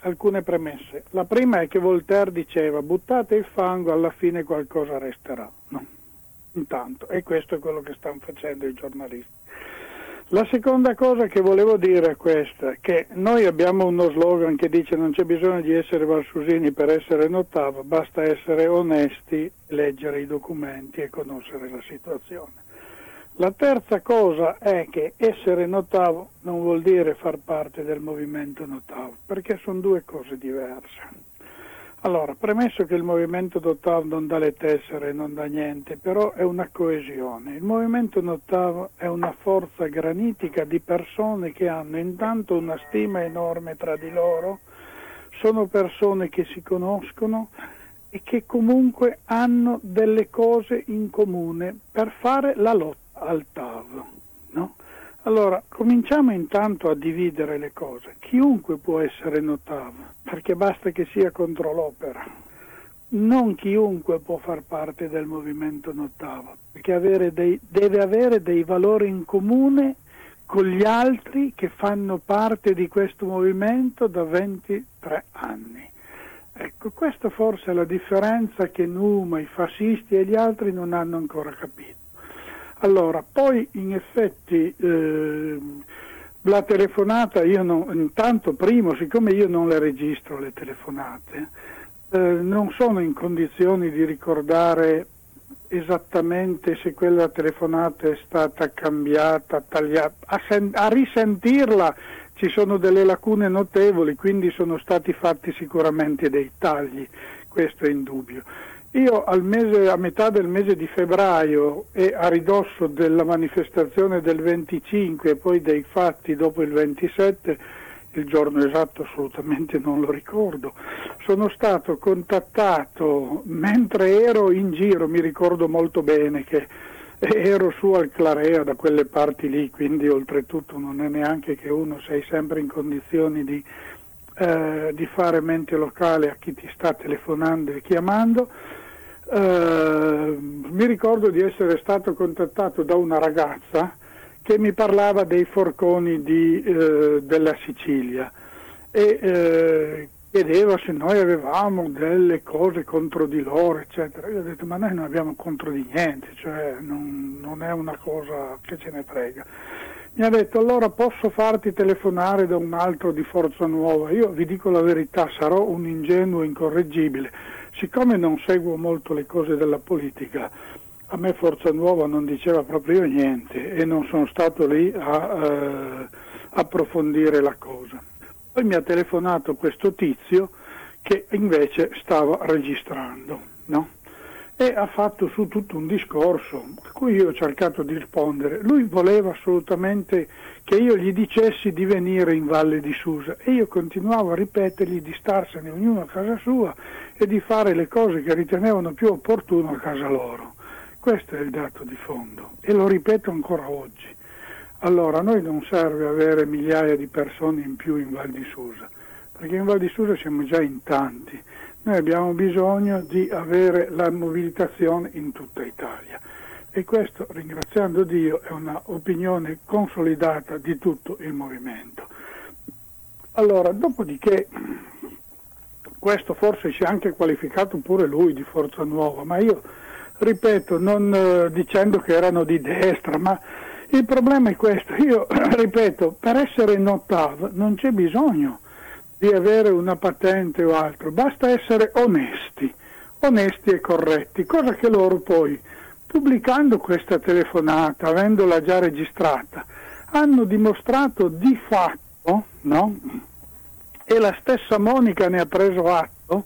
alcune premesse. La prima è che Voltaire diceva: buttate il fango, alla fine qualcosa resterà. No? Intanto, e questo è quello che stanno facendo i giornalisti. La seconda cosa che volevo dire è questa, che noi abbiamo uno slogan che dice: non c'è bisogno di essere valsusini per essere notav, basta essere onesti, leggere i documenti e conoscere la situazione. La terza cosa è che essere notav non vuol dire far parte del movimento notav, perché sono due cose diverse. Allora, premesso che il movimento notav non dà le tessere, non dà niente, però è una coesione. Il movimento notav è una forza granitica di persone che hanno intanto una stima enorme tra di loro, sono persone che si conoscono e che comunque hanno delle cose in comune per fare la lotta al TAV, no? Allora, cominciamo intanto a dividere le cose. Chiunque può essere notav, perché basta che sia contro l'opera. Non chiunque può far parte del movimento notav, perché deve avere dei valori in comune con gli altri che fanno parte di questo movimento da 23 anni. Ecco, questa forse è la differenza che Numa, i fascisti e gli altri non hanno ancora capito. Allora, poi in effetti la telefonata, intanto primo, siccome io non le registro le telefonate, non sono in condizioni di ricordare esattamente se quella telefonata è stata cambiata, tagliata, a risentirla ci sono delle lacune notevoli, quindi sono stati fatti sicuramente dei tagli, questo è indubbio. Io a metà del mese di febbraio e a ridosso della manifestazione del 25 e poi dei fatti dopo il 27, il giorno esatto assolutamente non lo ricordo, sono stato contattato mentre ero in giro, mi ricordo molto bene che ero su al Clarea da quelle parti lì, quindi oltretutto non è neanche che uno sei sempre in condizioni di fare mente locale a chi ti sta telefonando e chiamando. Mi ricordo di essere stato contattato da una ragazza che mi parlava dei forconi della Sicilia e chiedeva se noi avevamo delle cose contro di loro, eccetera. Io ho detto: ma noi non abbiamo contro di niente, cioè non è una cosa che ce ne frega. Mi ha detto: allora posso farti telefonare da un altro di Forza Nuova? Io vi dico la verità, sarò un ingenuo incorreggibile. Siccome non seguo molto le cose della politica, a me Forza Nuova non diceva proprio niente e non sono stato lì a approfondire la cosa. Poi mi ha telefonato questo tizio che invece stava registrando, no? E ha fatto su tutto un discorso a cui io ho cercato di rispondere. Lui voleva assolutamente che io gli dicessi di venire in Valle di Susa e io continuavo a ripetergli di starsene ognuno a casa sua e di fare le cose che ritenevano più opportuno a casa loro. Questo è il dato di fondo e lo ripeto ancora oggi. Allora, a noi non serve avere migliaia di persone in più in Val di Susa, perché in Val di Susa siamo già in tanti. Noi abbiamo bisogno di avere la mobilitazione in tutta Italia e questo, ringraziando Dio, è una opinione consolidata di tutto il movimento. Allora, dopodiché, questo forse si è anche qualificato pure lui di Forza Nuova, ma io ripeto, non dicendo che erano di destra, ma il problema è questo, io ripeto, per essere notav non c'è bisogno di avere una patente o altro, basta essere onesti e corretti, cosa che loro poi, pubblicando questa telefonata, avendola già registrata, hanno dimostrato di fatto, no? E la stessa Monica ne ha preso atto,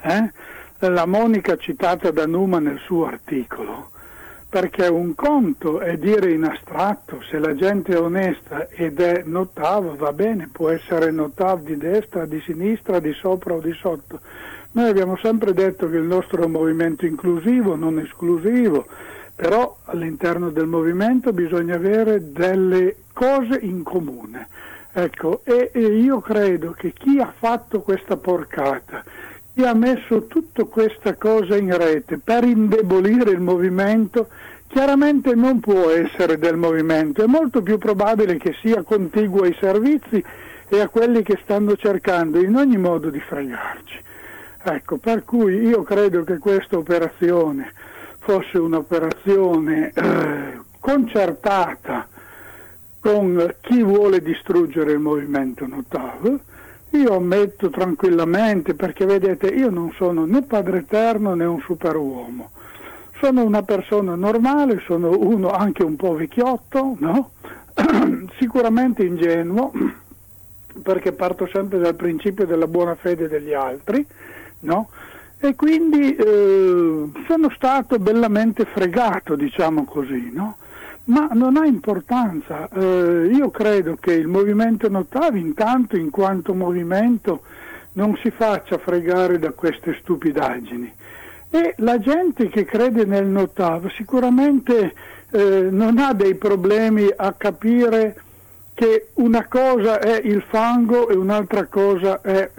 la Monica citata da Numa nel suo articolo, perché un conto è dire in astratto: se la gente è onesta ed è notav, va bene, può essere notav di destra, di sinistra, di sopra o di sotto. Noi abbiamo sempre detto che il nostro è un movimento inclusivo, non esclusivo, però all'interno del movimento bisogna avere delle cose in comune. Ecco, e io credo che chi ha fatto questa porcata, chi ha messo tutta questa cosa in rete per indebolire il movimento, chiaramente non può essere del movimento, è molto più probabile che sia contiguo ai servizi e a quelli che stanno cercando in ogni modo di fregarci. Ecco, per cui io credo che questa operazione fosse un'operazione concertata con chi vuole distruggere il movimento Notav. Io ammetto tranquillamente, perché vedete, io non sono né Padre Eterno né un superuomo, sono una persona normale, sono uno anche un po' vecchiotto, no? Sicuramente ingenuo, perché parto sempre dal principio della buona fede degli altri, no? E quindi sono stato bellamente fregato, diciamo così, no? Ma non ha importanza, io credo che il movimento Notav intanto in quanto movimento non si faccia fregare da queste stupidaggini, e la gente che crede nel Notav sicuramente non ha dei problemi a capire che una cosa è il fango e un'altra cosa è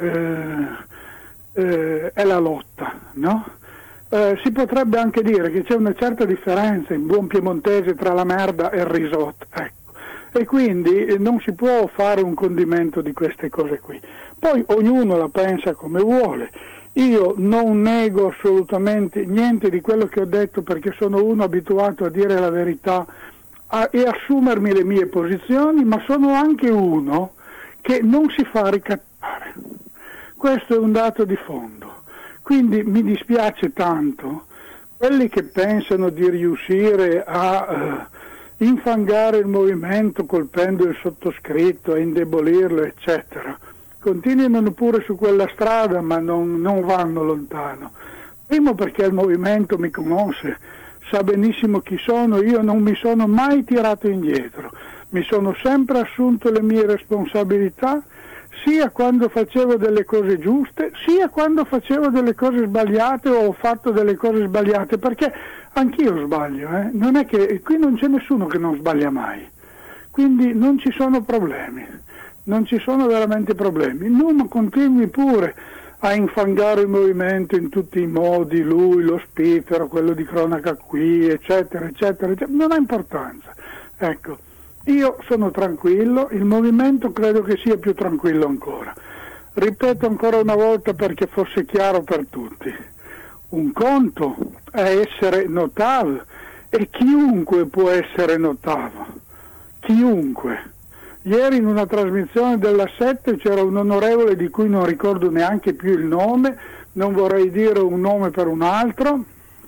la lotta, no? Si potrebbe anche dire che c'è una certa differenza in buon piemontese tra la merda e il risotto, ecco. E quindi non si può fare un condimento di queste cose qui. Poi ognuno la pensa come vuole. Io non nego assolutamente niente di quello che ho detto, perché sono uno abituato a dire la verità e assumermi le mie posizioni, ma sono anche uno che non si fa ricattare. Questo è un dato di fondo. Quindi mi dispiace tanto quelli che pensano di riuscire a infangare il movimento colpendo il sottoscritto, a indebolirlo, eccetera. Continuino pure su quella strada, ma non vanno lontano. Primo perché il movimento mi conosce, sa benissimo chi sono, io non mi sono mai tirato indietro, mi sono sempre assunto le mie responsabilità, sia quando facevo delle cose giuste, sia quando facevo delle cose sbagliate o ho fatto delle cose sbagliate, perché anch'io sbaglio, non è che qui non c'è nessuno che non sbaglia mai, quindi non ci sono problemi, non ci sono veramente problemi. Non continui pure a infangare il movimento in tutti i modi, lui, lo spiffero, quello di cronaca qui, eccetera, eccetera, eccetera. Non ha importanza, ecco. Io sono tranquillo, il movimento credo che sia più tranquillo ancora. Ripeto ancora una volta perché fosse chiaro per tutti. Un conto è essere Notav, e chiunque può essere Notav, chiunque. Ieri in una trasmissione della 7 c'era un onorevole di cui non ricordo neanche più il nome, non vorrei dire un nome per un altro,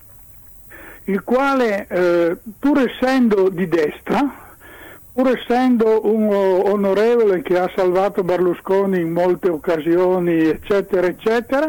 il quale pur essendo di destra, pur essendo un onorevole che ha salvato Berlusconi in molte occasioni, eccetera, eccetera,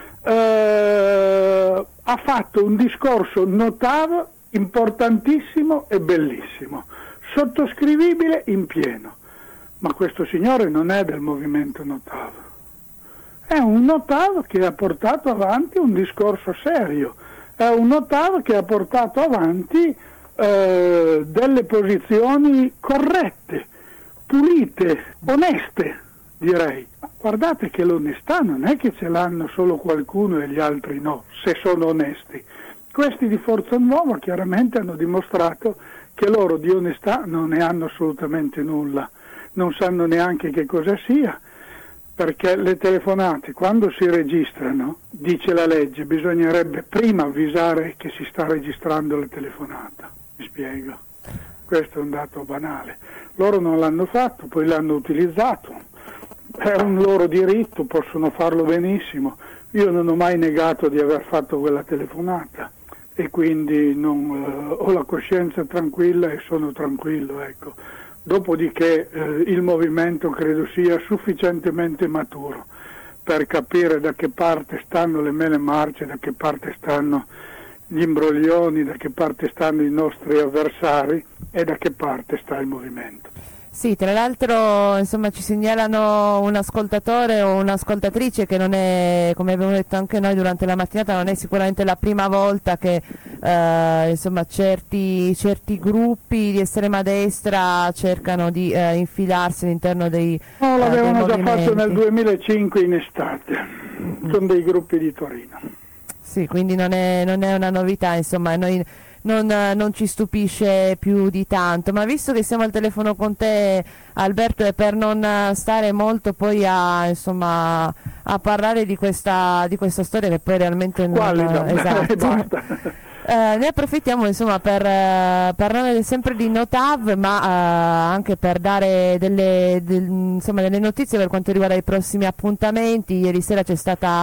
ha fatto un discorso Notav importantissimo e bellissimo, sottoscrivibile in pieno. Ma questo signore non è del movimento Notav, è un Notav che ha portato avanti un discorso serio, è un Notav che ha portato avanti delle posizioni corrette, pulite, oneste, direi. Ma guardate che l'onestà non è che ce l'hanno solo qualcuno e gli altri no, se sono onesti. Questi di Forza Nuova chiaramente hanno dimostrato che loro di onestà non ne hanno assolutamente nulla, non sanno neanche che cosa sia, perché le telefonate quando si registrano, dice la legge, bisognerebbe prima avvisare che si sta registrando la telefonata. Mi spiego, questo è un dato banale. Loro non l'hanno fatto, poi l'hanno utilizzato, è un loro diritto, possono farlo benissimo. Io non ho mai negato di aver fatto quella telefonata e quindi ho la coscienza tranquilla e sono tranquillo, ecco. Dopodiché il movimento credo sia sufficientemente maturo per capire da che parte stanno le mele marce, da che parte stanno gli imbroglioni, da che parte stanno i nostri avversari e da che parte sta il movimento. Sì, tra l'altro insomma ci segnalano un ascoltatore o un'ascoltatrice che non è, come abbiamo detto anche noi durante la mattinata, non è sicuramente la prima volta che insomma certi gruppi di estrema destra cercano di infilarsi all'interno dei no, l'avevano già fatto nel 2005 in estate, con dei gruppi di Torino. Sì, quindi non è una novità, insomma, noi non ci stupisce più di tanto. Ma visto che siamo al telefono con te, Alberto, e per non stare molto poi a parlare di questa storia che poi realmente non esatto. Ne approfittiamo per parlare sempre di Notav, ma anche per dare delle notizie per quanto riguarda i prossimi appuntamenti. Ieri sera c'è stata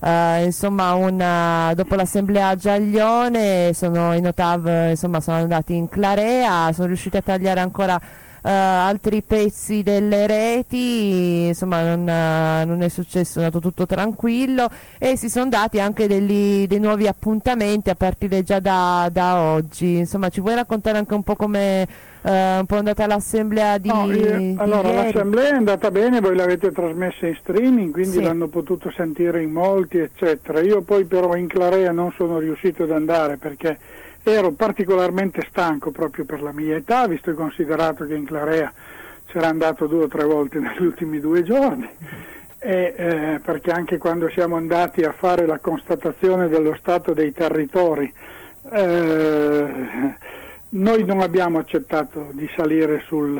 dopo l'assemblea a Giaglione, i Notav sono andati in Clarea, sono riusciti a tagliare ancora altri pezzi delle reti, non è successo, è andato tutto tranquillo, e si sono dati anche dei nuovi appuntamenti a partire già da oggi. Ci vuoi raccontare anche un po' come un po' è andata l'assemblea di ieri? L'assemblea è andata bene, voi l'avete trasmessa in streaming, quindi l'hanno potuto sentire in molti, eccetera. Io poi però in Clarea non sono riuscito ad andare perché ero particolarmente stanco proprio per la mia età, visto e considerato che in Clarea c'era andato 2 o 3 volte negli ultimi 2 giorni, e perché anche quando siamo andati a fare la constatazione dello stato dei territori, noi non abbiamo accettato di salire sul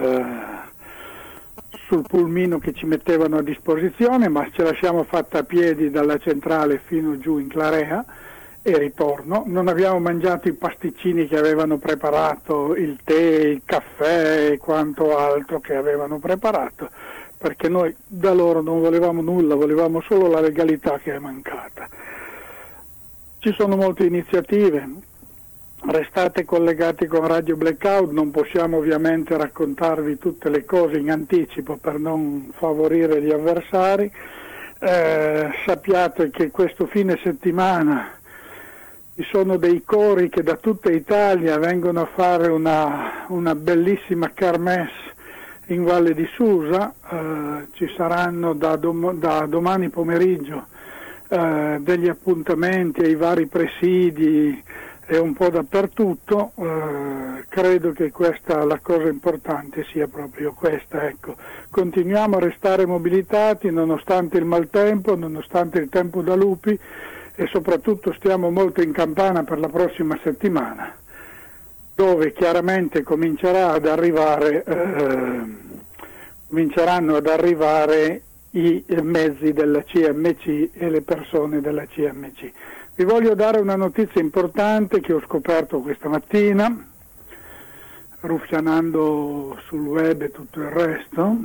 pulmino che ci mettevano a disposizione, ma ce la siamo fatta a piedi dalla centrale fino giù in Clarea e ritorno. Non abbiamo mangiato i pasticcini che avevano preparato, il tè, il caffè e quanto altro che avevano preparato, perché noi da loro non volevamo nulla, volevamo solo la legalità che è mancata. Ci sono molte iniziative, restate collegati con Radio Blackout, non possiamo ovviamente raccontarvi tutte le cose in anticipo per non favorire gli avversari. Sappiate che questo fine settimana ci sono dei cori che da tutta Italia vengono a fare una bellissima kermesse in Valle di Susa. Ci saranno da domani pomeriggio degli appuntamenti ai vari presidi e un po' dappertutto. Credo che la cosa importante sia proprio questa, ecco. Continuiamo a restare mobilitati nonostante il maltempo, nonostante il tempo da lupi, e soprattutto stiamo molto in campana per la prossima settimana, dove chiaramente cominceranno ad arrivare i mezzi della CMC e le persone della CMC. Vi voglio dare una notizia importante che ho scoperto questa mattina, ruffianando sul web e tutto il resto.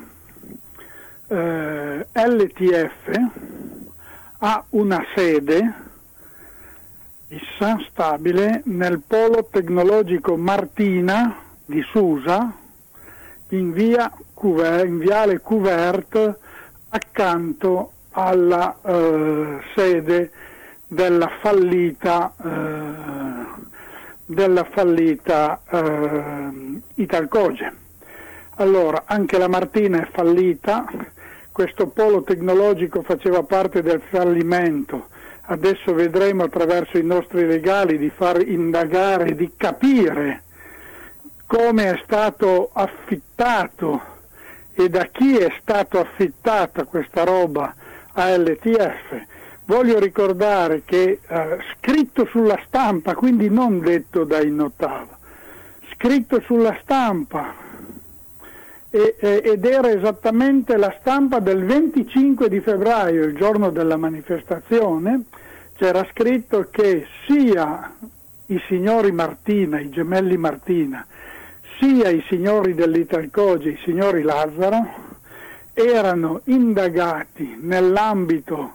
LTF ha una sede fissa, stabile, nel Polo Tecnologico Martina di Susa, in viale Couvert, accanto alla sede della fallita Italcoge. Allora, anche la Martina è fallita. Questo polo tecnologico faceva parte del fallimento. Adesso vedremo attraverso i nostri legali di far indagare, di capire come è stato affittato e da chi è stato affittata questa roba a LTF. Voglio ricordare che scritto sulla stampa, quindi non detto dai Notav, scritto sulla stampa, ed era esattamente la stampa del 25 di febbraio, il giorno della manifestazione, c'era scritto che sia i signori Martina, i gemelli Martina, sia i signori dell'Italcoge, i signori Lazzaro, erano indagati nell'ambito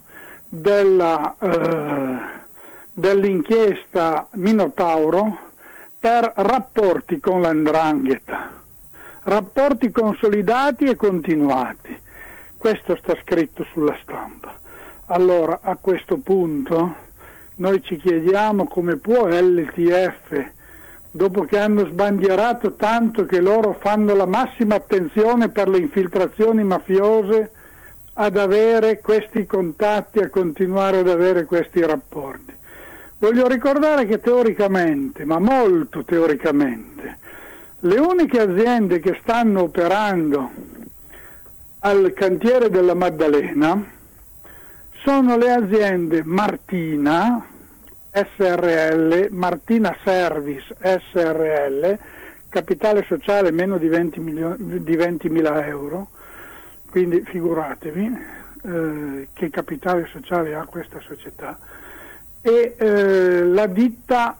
dell'inchiesta Minotauro per rapporti con l''ndrangheta. Rapporti consolidati e continuati. Questo sta scritto sulla stampa. Allora, a questo punto noi ci chiediamo come può LTF, dopo che hanno sbandierato tanto che loro fanno la massima attenzione per le infiltrazioni mafiose, ad avere questi contatti, a continuare ad avere questi rapporti. Voglio ricordare che teoricamente, ma molto teoricamente, le uniche aziende che stanno operando al cantiere della Maddalena sono le aziende Martina, SRL, Martina Service SRL, capitale sociale meno di 20.000 euro, quindi figuratevi che capitale sociale ha questa società, e la ditta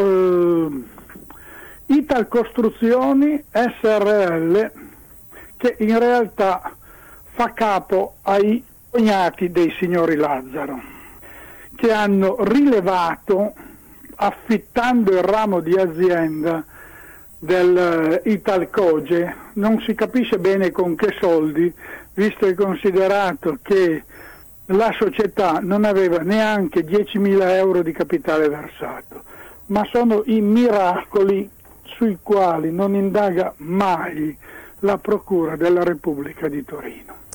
Ital Costruzioni SRL, che in realtà fa capo ai cognati dei signori Lazzaro, che hanno rilevato, affittando il ramo di azienda del Italcoge, non si capisce bene con che soldi, visto e considerato che la società non aveva neanche 10.000 euro di capitale versato, ma sono i miracoli sui quali non indaga mai la Procura della Repubblica di Torino.